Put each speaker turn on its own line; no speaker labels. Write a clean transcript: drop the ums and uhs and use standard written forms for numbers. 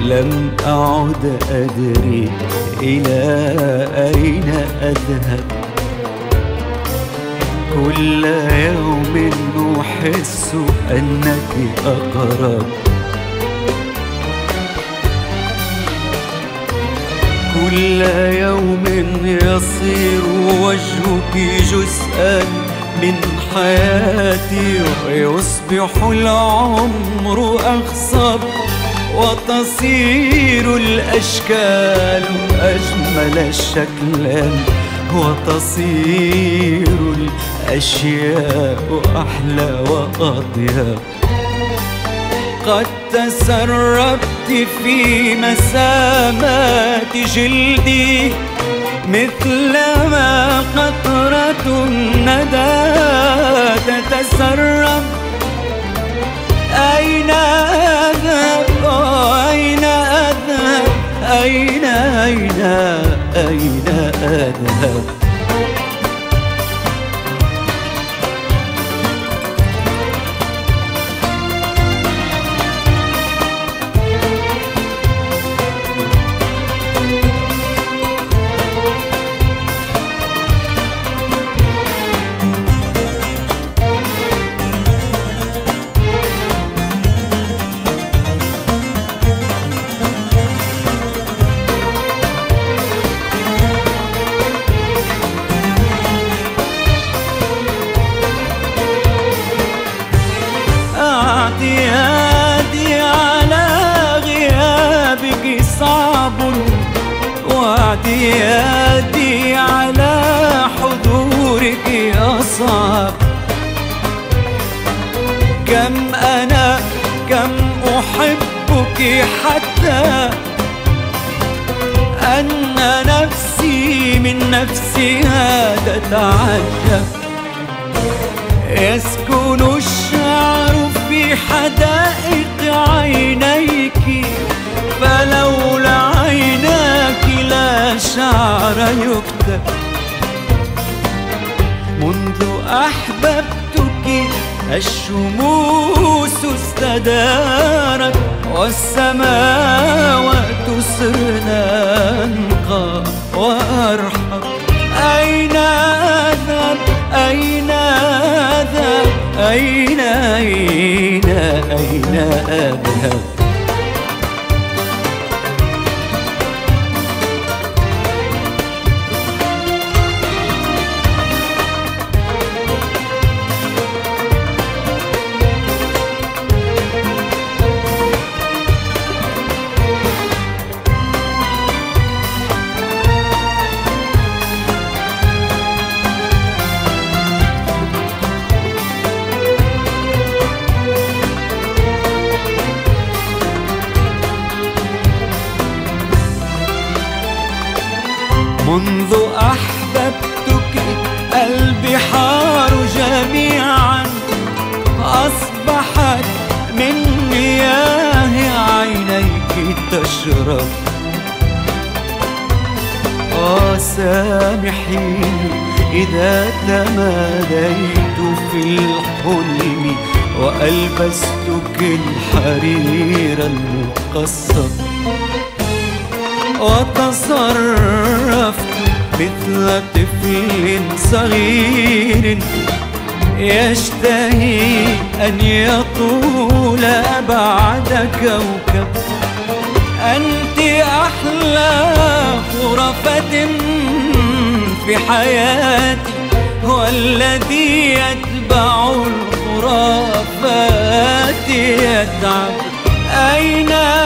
لم أعد أدري إلى أين أذهب. كل يوم أحس أنك أقرب، كل يوم يصير وجهك جزءا من حياتي، ويصبح العمر أخصب وتصير الأشكال أجمل شكلا، وتصير الأشياء أحلى وأطيب. قد تسربت في مسامات جلدي مثلما قطرة الندى تتسرب. أين أذهب؟ أين أذهب؟ أين أذهب؟ اعتيادي على غيابك صعب، واعتيادي على حضورك أصعب. كم أحبك حتى أن نفسي من نفسها تتعجب. يسكن الشعر في حدائق عينيك، فلولا عيناك لا شعر يكتب. منذ أحببتك الشموس استدارت، والسماوات صرنا أنقى وأرحب. أين أذهب؟ أين أذهب؟ أين أذهب؟ منذ أحببتك البحار جميعا أصبحت من مياه عينيك تشرب. سامحيني إذا تماديت في الحلم وألبستك الحرير المقصب، وتصرفت مثل طفل صغير يشتهي أن يطول أبعد كوكب. أنت أحلى خرافة في حياتي، والذي يتبع الخرافات يتعب. أين